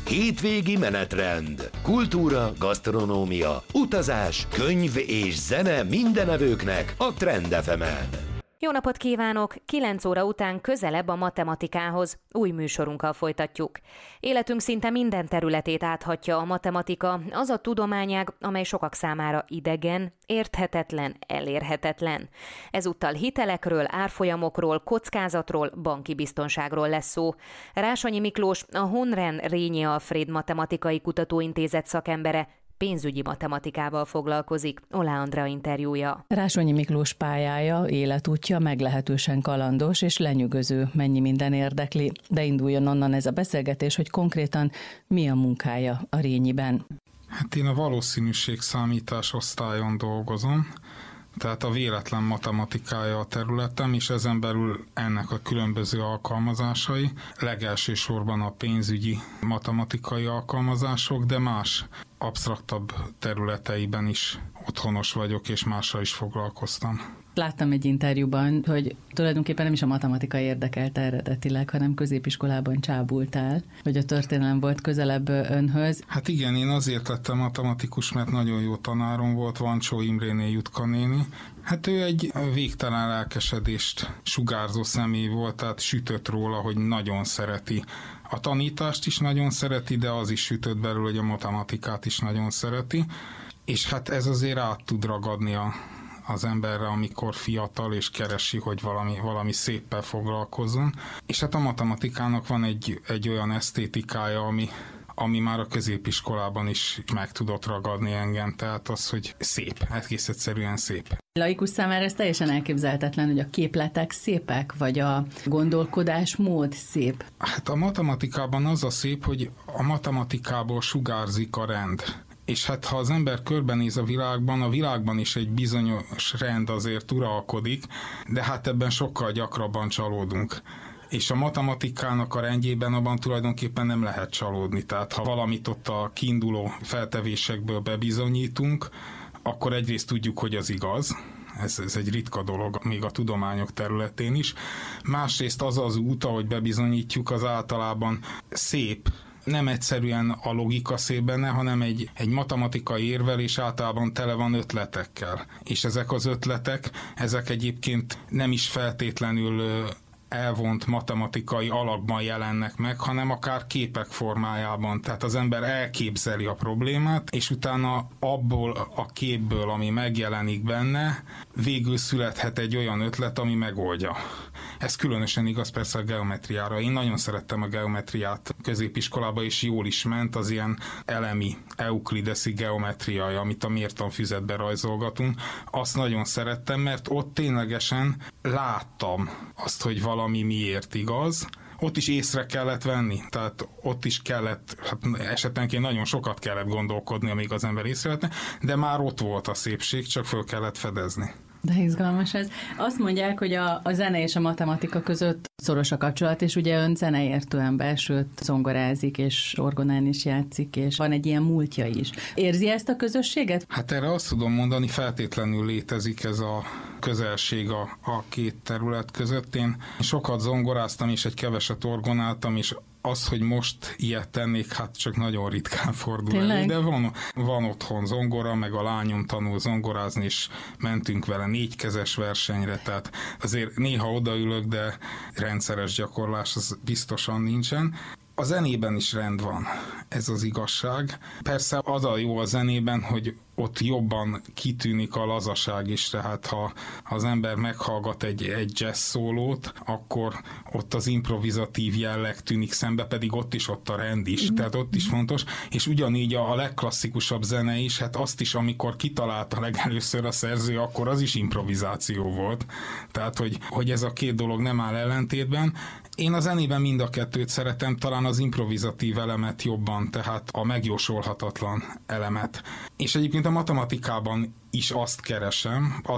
Hétvégi menetrend. Kultúra, gasztronómia, utazás, könyv és zene mindenevőknek a Trend FM-en. Jó napot kívánok! 9 óra után közelebb a matematikához. Új műsorunkkal folytatjuk. Életünk szinte minden területét áthatja a matematika, az a tudományág, amely sokak számára idegen, érthetetlen, elérhetetlen. Ezúttal hitelekről, árfolyamokról, kockázatról, banki biztonságról lesz szó. Rásonyi Miklós, a Honren Rényi Alfréd Matematikai Kutatóintézet szakembere, pénzügyi matematikával foglalkozik. Olá Andrea interjúja. Rásonyi Miklós pályája, életútja meglehetősen kalandos és lenyűgöző, mennyi minden érdekli, de induljon onnan ez a beszélgetés, hogy konkrétan mi a munkája a Rényiben. Hát én a valószínűségszámítás osztályon dolgozom, tehát a véletlen matematikája a területem, és ezen belül ennek a különböző alkalmazásai, legelsősorban a pénzügyi matematikai alkalmazások, de más absztraktabb területeiben is otthonos vagyok, és mással is foglalkoztam. Láttam egy interjúban, hogy tulajdonképpen nem is a matematika érdekelte eredetileg, hanem középiskolában csábultál, hogy a történelem volt közelebb önhöz. Hát igen, én azért lettem matematikus, mert nagyon jó tanárom volt, Vancsó Imréné Jutka néni. Hát ő egy végtelen lelkesedést sugárzó személy volt, tehát sütött róla, hogy nagyon szereti. A tanítást is nagyon szereti, de az is sütött belőle, hogy a matematikát is nagyon szereti. És hát ez azért át tud ragadni az emberre, amikor fiatal és keresi, hogy valami széppel foglalkozzon. És hát a matematikának van egy olyan esztétikája, ami már a középiskolában is meg tudott ragadni engem, tehát az, hogy szép, egész egyszerűen szép. Laikus számára ez teljesen elképzelhetetlen, hogy a képletek szépek, vagy a gondolkodásmód szép. Hát a matematikában az a szép, hogy a matematikából sugárzik a rend. És hát ha az ember körbenéz a világban is egy bizonyos rend azért uralkodik, de hát ebben sokkal gyakrabban csalódunk. És a matematikának a rendjében abban tulajdonképpen nem lehet csalódni. Tehát ha valamit ott a kiinduló feltevésekből bebizonyítunk, akkor egyrészt tudjuk, hogy az igaz. Ez egy ritka dolog, még a tudományok területén is. Másrészt az az út, ahogy bebizonyítjuk, az általában szép. Nem egyszerűen a logika szép benne, hanem egy matematikai érvelés általában tele van ötletekkel. És ezek az ötletek, ezek egyébként nem is feltétlenül elvont matematikai alakban jelennek meg, hanem akár képek formájában. Tehát az ember elképzeli a problémát, és utána abból a képből, ami megjelenik benne, végül születhet egy olyan ötlet, ami megoldja. Ez különösen igaz persze a geometriára. Én nagyon szerettem a geometriát középiskolában, és jól is ment az ilyen elemi, euklideszi geometriája, amit a mértanfüzetbe rajzolgatunk. Azt nagyon szerettem, mert ott ténylegesen láttam azt, hogy valami miért igaz. Ott is észre kellett venni, tehát ott is kellett, hát esetenként nagyon sokat kellett gondolkodni, amíg az ember észrevette, de már ott volt a szépség, csak föl kellett fedezni. De izgalmas ez. Azt mondják, hogy a zene és a matematika között szoros a kapcsolat, és ugye ön zeneértő ember, sőt zongorázik, és orgonán is játszik, és van egy ilyen múltja is. Érzi ezt a közösséget? Hát erre azt tudom mondani, feltétlenül létezik ez a közelség a két terület között. Én sokat zongoráztam, és egy keveset orgonáltam, és az, hogy most ilyet tennék, hát csak nagyon ritkán fordul elő, de van otthon zongora, meg a lányom tanul zongorázni, és mentünk vele 4-kezes versenyre, tehát azért néha odaülök, de rendszeres gyakorlás az biztosan nincsen. A zenében is rend van, ez az igazság. Persze az a jó a zenében, hogy ott jobban kitűnik a lazaság is, tehát ha az ember meghallgat egy jazz szólót, akkor ott az improvizatív jelleg tűnik szembe, pedig ott a rend is, tehát ott is fontos, és ugyanígy a legklasszikusabb zene is, hát azt is, amikor kitalálta legelőször a szerző, akkor az is improvizáció volt. Tehát, hogy ez a két dolog nem áll ellentétben. Én a zenében mind a kettőt szeretem, talán az improvizatív elemet jobban, tehát a megjósolhatatlan elemet. És egyébként a matematikában is azt keresem, az a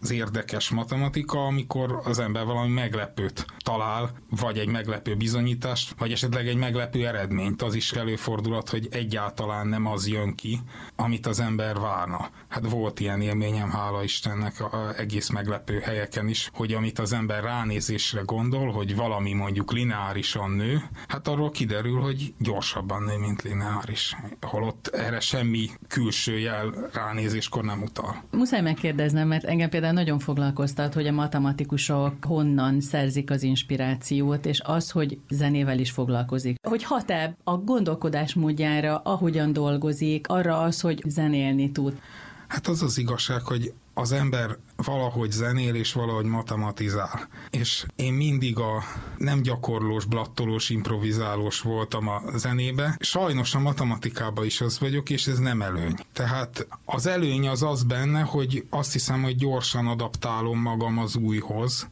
az érdekes matematika, amikor az ember valami meglepőt talál, vagy egy meglepő bizonyítást, vagy esetleg egy meglepő eredményt. Az is előfordulhat, hogy egyáltalán nem az jön ki, amit az ember várna. Hát volt ilyen élményem, hála Istennek, egész meglepő helyeken is, hogy amit az ember ránézésre gondol, hogy valami mondjuk lineárisan nő, hát arról kiderül, hogy gyorsabban nő, mint lineáris. Holott erre semmi külső jel ránézéskor nem utal. Muszáj megkérdeznem, mert engem például nagyon foglalkoztat, hogy a matematikusok honnan szerzik az inspirációt, és az, hogy zenével is foglalkozik. Hogy hat-e a gondolkodásmódjára, ahogyan dolgozik, arra az, hogy zenélni tud? Hát az az igazság, hogy az ember valahogy zenél és valahogy matematizál. És én mindig a nem gyakorlós, blattolós, improvizálós voltam a zenébe. Sajnos a matematikában is az vagyok, és ez nem előny. Tehát az előny az benne, hogy azt hiszem, hogy gyorsan adaptálom magam az újhoz,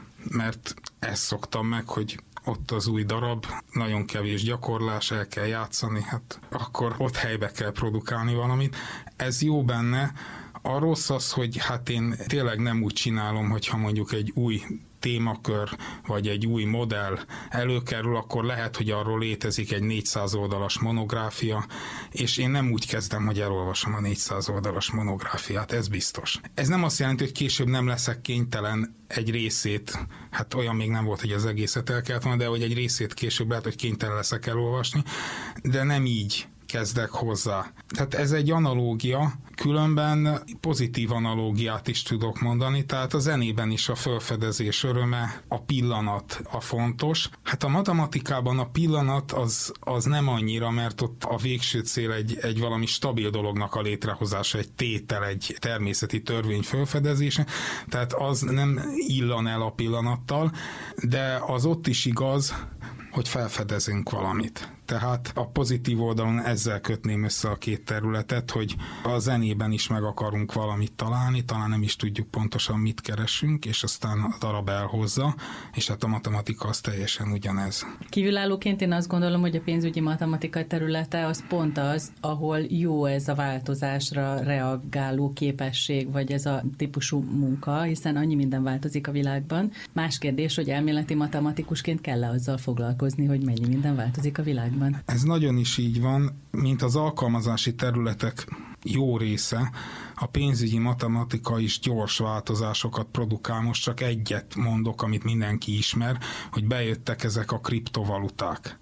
mert ezt szoktam meg, hogy ott az új darab, nagyon kevés gyakorlás, el kell játszani, hát akkor ott helybe kell produkálni valamit. Ez jó benne. A rossz az, hogy hát én tényleg nem úgy csinálom, hogyha mondjuk egy új témakör, vagy egy új modell előkerül, akkor lehet, hogy arról létezik egy 400 oldalas monográfia, és én nem úgy kezdem, hogy elolvasom a 400 oldalas monográfiát, ez biztos. Ez nem azt jelenti, hogy később nem leszek kénytelen egy részét, hát olyan még nem volt, hogy az egészet el kellett volna, de hogy egy részét később lehet, hogy kénytelen leszek elolvasni, de nem így kezdek hozzá. Tehát ez egy analógia, különben pozitív analógiát is tudok mondani, tehát a zenében is a felfedezés öröme, a pillanat a fontos. Hát a matematikában a pillanat az nem annyira, mert ott a végső cél egy valami stabil dolognak a létrehozása, egy tétel, egy természeti törvény felfedezése, tehát az nem illan el a pillanattal, de az ott is igaz, hogy felfedezünk valamit. Tehát a pozitív oldalon ezzel kötném össze a két területet, hogy a zenében is meg akarunk valamit találni, talán nem is tudjuk pontosan mit keresünk, és aztán a darab elhozza, és hát a matematika az teljesen ugyanez. Kívülállóként én azt gondolom, hogy a pénzügyi matematika területe az pont az, ahol jó ez a változásra reagáló képesség, vagy ez a típusú munka, hiszen annyi minden változik a világban. Más kérdés, hogy elméleti matematikusként kell-e azzal foglalkozni, hogy mennyi minden változik a világban. Ez nagyon is így van, mint az alkalmazási területek jó része, a pénzügyi matematika is gyors változásokat produkál. Most csak egyet mondok, amit mindenki ismer, hogy bejöttek ezek a kriptovaluták.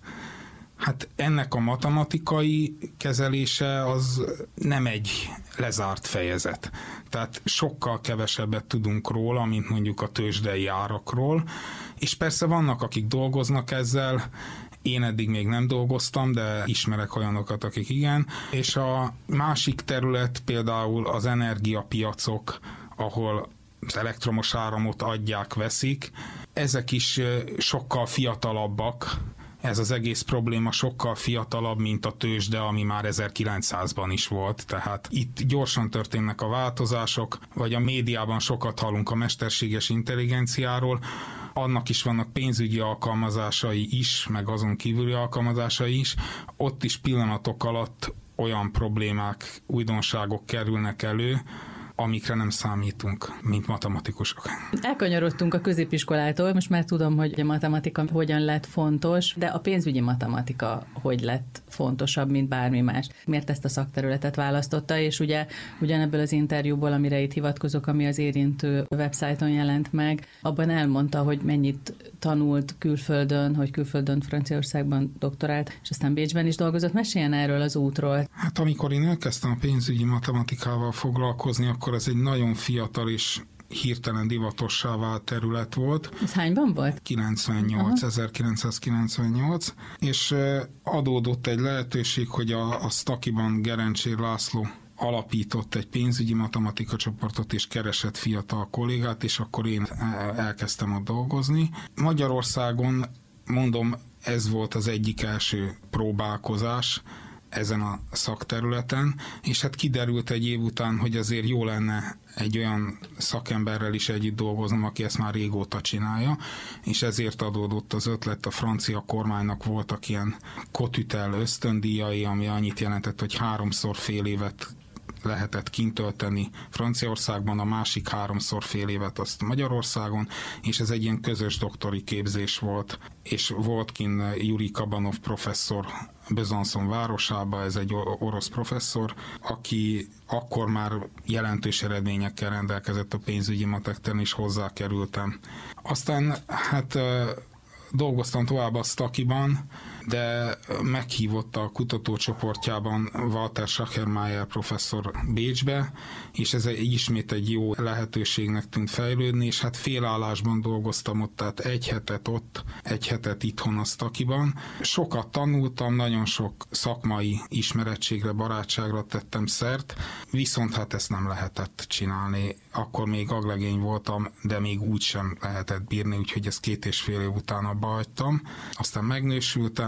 Hát ennek a matematikai kezelése az nem egy lezárt fejezet. Tehát sokkal kevesebbet tudunk róla, mint mondjuk a tőzsdei árakról, és persze vannak, akik dolgoznak ezzel. Én eddig még nem dolgoztam, de ismerek olyanokat, akik igen. És a másik terület például az energiapiacok, ahol az elektromos áramot adják, veszik. Ezek is sokkal fiatalabbak. Ez az egész probléma sokkal fiatalabb, mint a tőzsde, ami már 1900-ban is volt. Tehát itt gyorsan történnek a változások, vagy a médiában sokat hallunk a mesterséges intelligenciáról, annak is vannak pénzügyi alkalmazásai is, meg azon kívüli alkalmazásai is. Ott is pillanatok alatt olyan problémák, újdonságok kerülnek elő, amikre nem számítunk, mint matematikusok. Elkanyarodtunk a középiskolától, most már tudom, hogy a matematika hogyan lett fontos, de a pénzügyi matematika hogy lett fontosabb, mint bármi más. Miért ezt a szakterületet választotta, és ugye ugyanebből az interjúból, amire itt hivatkozok, ami az érintő websájton jelent meg, abban elmondta, hogy mennyit tanult külföldön, hogy külföldön Franciaországban doktorált, és aztán Bécsben is dolgozott. Meséljen erről az útról. Hát amikor én elkezdtem a pénzügyi matematikával foglalkozni, akkor ez egy nagyon fiatal és hirtelen divatossá vált terület volt. Ez hányban volt? 1998, és adódott egy lehetőség, hogy a Stakiban Gerencsér László alapított egy pénzügyi matematika csoportot, és keresett fiatal kollégát, és akkor én elkezdtem ott dolgozni. Magyarországon, mondom, ez volt az egyik első próbálkozás ezen a szakterületen, és hát kiderült egy év után, hogy azért jó lenne egy olyan szakemberrel is együtt dolgoznom, aki ezt már régóta csinálja, és ezért adódott az ötlet. A francia kormánynak voltak ilyen Cotutel ösztöndíjai, ami annyit jelentett, hogy 3-szor fél évet lehetett kint tölteni Franciaországban, a másik 3-szor fél évet azt Magyarországon, és ez egy ilyen közös doktori képzés volt, és volt kint Jurij Kabanov professzor Besançon városába, ez egy orosz professzor, aki akkor már jelentős eredményekkel rendelkezett a pénzügyi matek terén, és hozzákerültem. Aztán hát dolgoztam tovább a Stakiban, de meghívott a kutatócsoportjában Walter Schachermayer professzor Bécsbe, és ez ismét egy jó lehetőségnek tűnt fejlődni, és hát félállásban dolgoztam ott, tehát egy hetet ott, egy hetet itthon a Stakiban. Sokat tanultam, nagyon sok szakmai ismerettségre, barátságra tettem szert, viszont hát ezt nem lehetett csinálni. Akkor még aglegény voltam, de még úgy sem lehetett bírni, úgyhogy ezt 2,5 év után abba hagytam. Aztán megnősültem,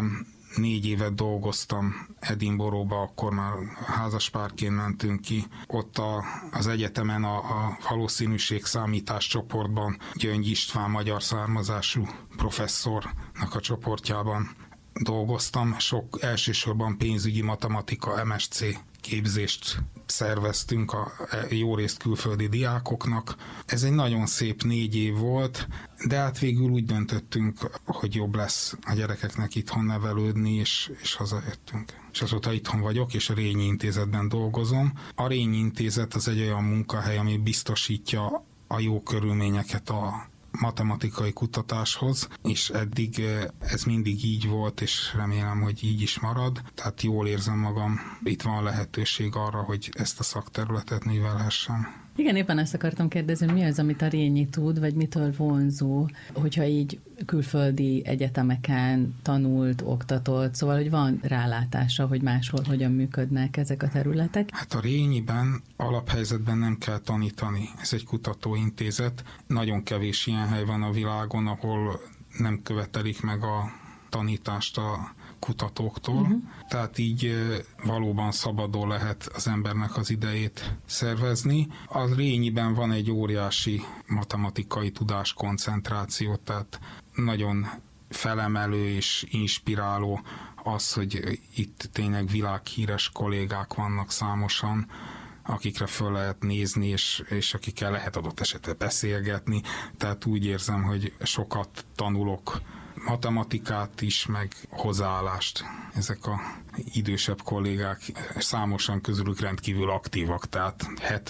4 évet dolgoztam Edinburghba, akkor már házaspárként mentünk ki. Ott az egyetemen a valószínűségszámítás csoportban Gyöngy István magyar származású professzornak a csoportjában dolgoztam. Elsősorban pénzügyi matematika MSc képzést szerveztünk a jó részt külföldi diákoknak. Ez egy nagyon szép 4 év volt, de hát végül úgy döntöttünk, hogy jobb lesz a gyerekeknek itthon nevelődni, és hazajöttünk. És azóta itthon vagyok, és a Rényi Intézetben dolgozom. A Rényi Intézet az egy olyan munkahely, ami biztosítja a jó körülményeket a matematikai kutatáshoz, és eddig ez mindig így volt, és remélem, hogy így is marad. Tehát jól érzem magam, itt van lehetőség arra, hogy ezt a szakterületet művelhessem. Igen, éppen ezt akartam kérdezni, mi az, amit a Rényi tud, vagy mitől vonzó, hogyha így külföldi egyetemeken tanult, oktatott, szóval, hogy van rálátása, hogy máshol hogyan működnek ezek a területek? Hát a Rényiben alaphelyzetben nem kell tanítani. Ez egy kutatóintézet. Nagyon kevés ilyen hely van a világon, ahol nem követelik meg a tanítást a kutatóktól, tehát így valóban szabadon lehet az embernek az idejét szervezni. A Rényiben van egy óriási matematikai tudáskoncentráció, tehát nagyon felemelő és inspiráló az, hogy itt tényleg világhíres kollégák vannak számosan, akikre föl lehet nézni, és akikkel lehet adott esetben beszélgetni. Tehát úgy érzem, hogy sokat tanulok matematikát is, meg hozzáállást. Ezek a idősebb kollégák, számosan közülük rendkívül aktívak, tehát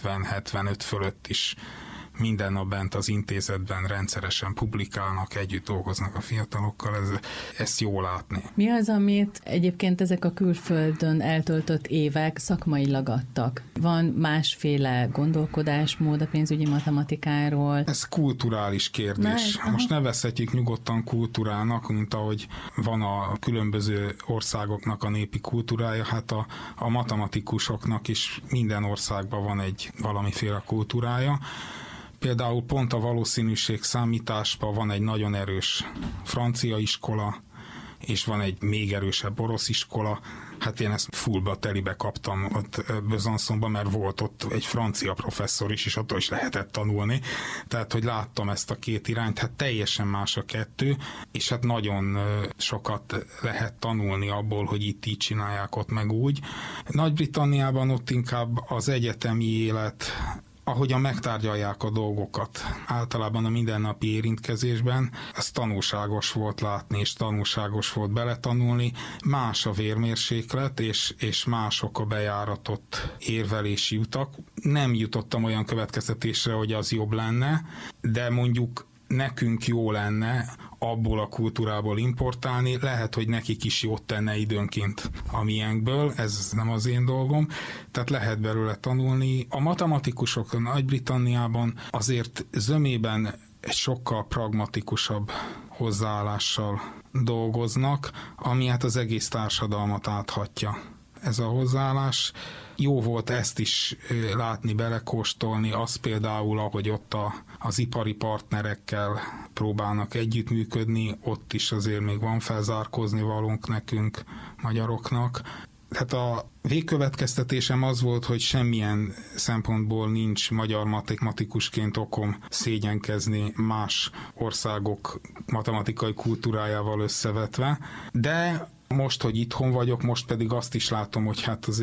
70-75 fölött is minden nap bent az intézetben rendszeresen publikálnak, együtt dolgoznak a fiatalokkal, ezt jó látni. Mi az, amit egyébként ezek a külföldön eltöltött évek szakmailag adtak? Van másféle gondolkodásmód a pénzügyi matematikáról? Ez kulturális kérdés. Most nevezhetjük nyugodtan kultúrának, mint ahogy van a különböző országoknak a népi kultúrája, hát a matematikusoknak is minden országban van egy valamiféle kultúrája. Például pont a valószínűségszámításban van egy nagyon erős francia iskola, és van egy még erősebb orosz iskola. Hát én ezt fullba telibe kaptam ott Besançonban, mert volt ott egy francia professzor is, és attól is lehetett tanulni. Tehát, hogy láttam ezt a két irányt, hát teljesen más a kettő, és hát nagyon sokat lehet tanulni abból, hogy itt így csinálják, ott meg úgy. Nagy-Britanniában ott inkább az egyetemi élet, ahogyan megtárgyalják a dolgokat, általában a mindennapi érintkezésben, ez tanulságos volt látni, és tanulságos volt beletanulni. Más a vérmérséklet, és mások a bejáratott érvelési utak. Nem jutottam olyan következtetésre, hogy az jobb lenne, de mondjuk nekünk jó lenne abból a kultúrából importálni, lehet, hogy nekik is jót tenne időnként a miénkből, ez nem az én dolgom, tehát lehet belőle tanulni. A matematikusok Nagy-Britanniában azért zömében egy sokkal pragmatikusabb hozzáállással dolgoznak, ami hát az egész társadalmat áthatja. Ez a hozzáállás. Jó volt ezt is látni, belekóstolni, az például, ahogy ott az ipari partnerekkel próbálnak együttműködni, ott is azért még van felzárkózni valónk nekünk, magyaroknak. Hát a végkövetkeztetésem az volt, hogy semmilyen szempontból nincs magyar matematikusként okom szégyenkezni más országok matematikai kultúrájával összevetve, de most, hogy itthon vagyok, most pedig azt is látom, hogy hát azért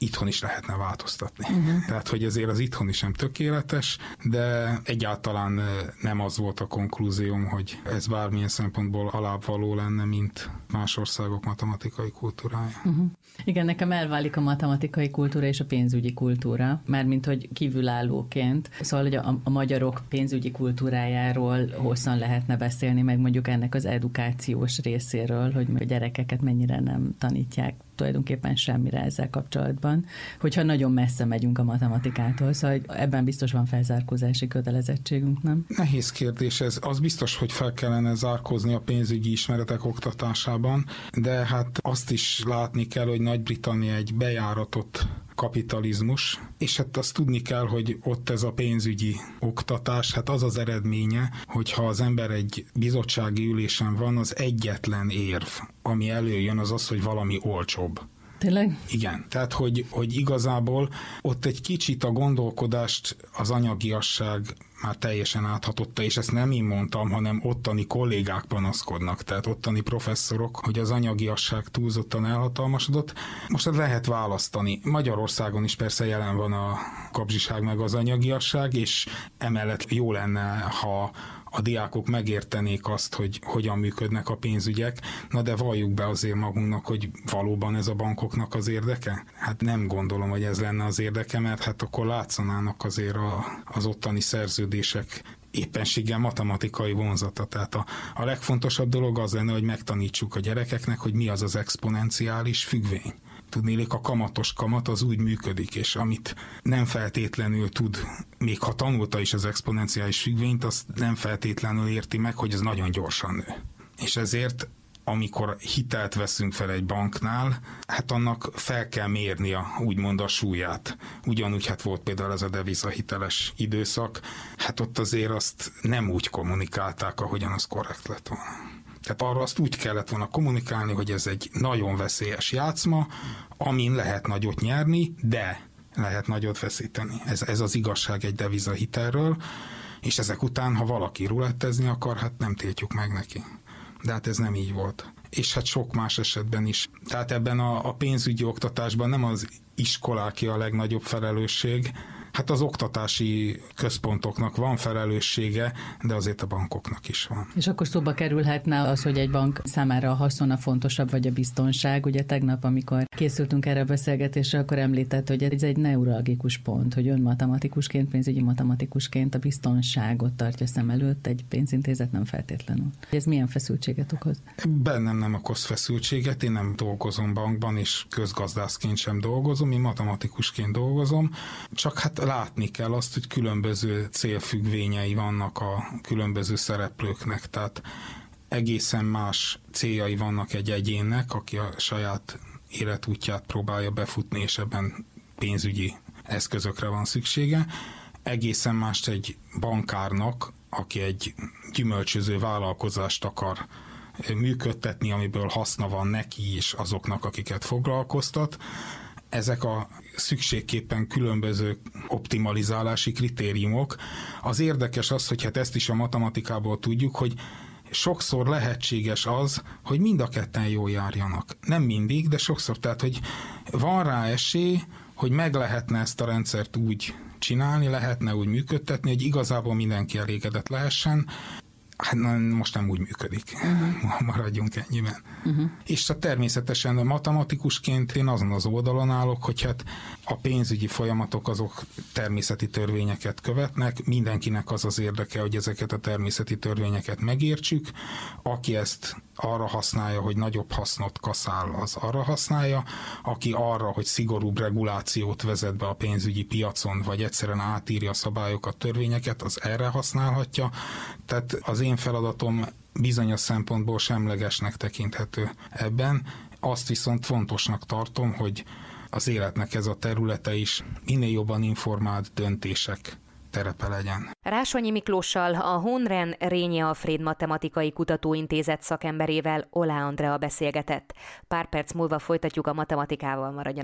itthon is lehetne változtatni. Tehát, hogy ezért az itthoni sem tökéletes, de egyáltalán nem az volt a konklúzióm, hogy ez bármilyen szempontból alábbvaló lenne, mint más országok matematikai kultúrája. Igen, nekem elválik a matematikai kultúra és a pénzügyi kultúra, mármint hogy kívülállóként. Szóval, hogy a magyarok pénzügyi kultúrájáról hosszan lehetne beszélni, meg mondjuk ennek az edukációs részéről, hogy a gyerekeket mennyire nem tanítják tulajdonképpen semmire ezzel kapcsolatban, hogyha nagyon messze megyünk a matematikától, szóval ebben biztos van felzárkózási kötelezettségünk, nem? Nehéz kérdés ez. Az biztos, hogy fel kellene zárkózni a pénzügyi ismeretek oktatásában, de hát azt is látni kell, hogy Nagy-Britannia egy bejáratott kapitalizmus, és hát azt tudni kell, hogy ott ez a pénzügyi oktatás, hát az az eredménye, hogyha az ember egy bizottsági ülésen van, az egyetlen érv, ami előjön, az az, hogy valami olcsóbb. Tényleg? Igen, tehát hogy igazából ott egy kicsit a gondolkodást az anyagiasság már teljesen áthatotta, és ezt nem én mondtam, hanem ottani kollégák panaszkodnak, tehát ottani professzorok, hogy az anyagiasság túlzottan elhatalmasodott. Most lehet választani. Magyarországon is persze jelen van a kapzsiság meg az anyagiasság, és emellett jó lenne, ha a diákok megértenék azt, hogy hogyan működnek a pénzügyek, na de valljuk be azért magunknak, hogy valóban ez a bankoknak az érdeke? Hát nem gondolom, hogy ez lenne az érdeke, mert hát akkor látszanának azért az ottani szerződések éppenséggel matematikai vonzata. Tehát a legfontosabb dolog az lenne, hogy megtanítsuk a gyerekeknek, hogy mi az az exponenciális függvény. Tudnélik, a kamatos kamat az úgy működik, és amit nem feltétlenül tud, még ha tanulta is az exponenciális függvényt, azt nem feltétlenül érti meg, hogy ez nagyon gyorsan nő. És ezért, amikor hitelt veszünk fel egy banknál, hát annak fel kell mérni úgymond a súlyát. Ugyanúgy hát volt például ez a devizahiteles időszak, hát ott azért azt nem úgy kommunikálták, ahogyan az korrekt lett volna. Tehát arra azt úgy kellett volna kommunikálni, hogy ez egy nagyon veszélyes játszma, amin lehet nagyot nyerni, de lehet nagyot veszíteni. Ez az igazság egy devizahitelről, és ezek után, ha valaki rulettezni akar, hát nem tiltjuk meg neki. De hát ez nem így volt. És hát sok más esetben is. Tehát ebben a pénzügyi oktatásban nem az iskoláké a legnagyobb felelősség, hát az oktatási központoknak van felelőssége, de azért a bankoknak is van. És akkor szóba kerülhetne az, hogy egy bank számára a haszona fontosabb, vagy a biztonság. Ugye tegnap, amikor készültünk erre a beszélgetésre, akkor említett, hogy ez egy neuralgikus pont, hogy ön matematikusként, pénzügyi matematikusként a biztonságot tartja szem előtt, egy pénzintézet nem feltétlenül. Ez milyen feszültséget okoz? Bennem nem okoz feszültséget, én nem dolgozom bankban, és közgazdászként sem dolgozom, én matematikusként dolgozom, csak hát látni kell azt, hogy különböző célfüggvényei vannak a különböző szereplőknek, tehát egészen más céljai vannak egy egyénnek, aki a saját életútját próbálja befutni, és ebben pénzügyi eszközökre van szüksége. Egészen más egy bankárnak, aki egy gyümölcsöző vállalkozást akar működtetni, amiből haszna van neki és azoknak, akiket foglalkoztat. Ezek a szükségképpen különböző optimalizálási kritériumok. Az érdekes az, hogy hát ezt is a matematikából tudjuk, hogy sokszor lehetséges az, hogy mind a ketten jól járjanak. Nem mindig, de sokszor. Tehát, hogy van rá esély, hogy meg lehetne ezt a rendszert úgy csinálni, lehetne úgy működtetni, hogy igazából mindenki elégedett lehessen. Hát most nem úgy működik. Maradjunk ennyiben. És természetesen matematikusként én azon az oldalon állok, hogy hát a pénzügyi folyamatok azok természeti törvényeket követnek, mindenkinek az az érdeke, hogy ezeket a természeti törvényeket megértsük, aki ezt arra használja, hogy nagyobb hasznot kaszál, az arra használja, aki arra, hogy szigorúbb regulációt vezet be a pénzügyi piacon, vagy egyszerűen átírja a szabályokat, törvényeket, az erre használhatja. Tehát az én feladatom bizonyos szempontból semlegesnek tekinthető ebben. Azt viszont fontosnak tartom, hogy az életnek ez a területe is minél jobban informált döntések terepe legyen. Rásonyi Miklóssal, a Honren Rényi Alfréd Matematikai Kutatóintézet szakemberével Olá Andrea beszélgetett. Pár perc múlva folytatjuk a matematikával, maradjanak